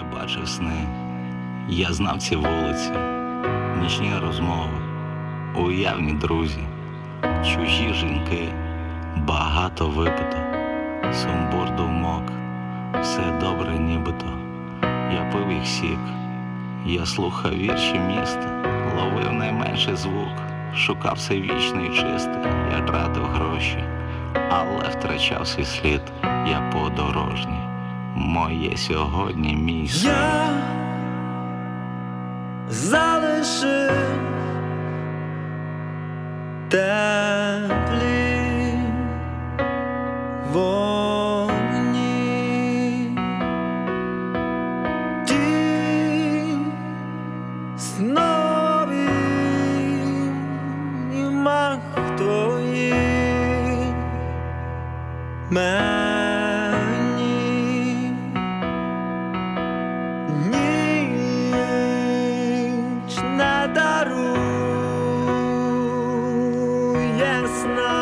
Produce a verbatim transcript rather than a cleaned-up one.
бачив сни, я знав ці вулиці, нічні розмови, уявні друзі, чужі жінки, багато випито, сумбур думок, все добре нібито. Я пив їх сік, я слухав вірші міста, ловив найменший звук, шукав все вічне і чисте, я тратив гроші, але втрачав свій слід, я подорожній, моє сьогодні місце. Я залишив теплі вогні, ті снові і мах твої мені. Ніч не дарує сна.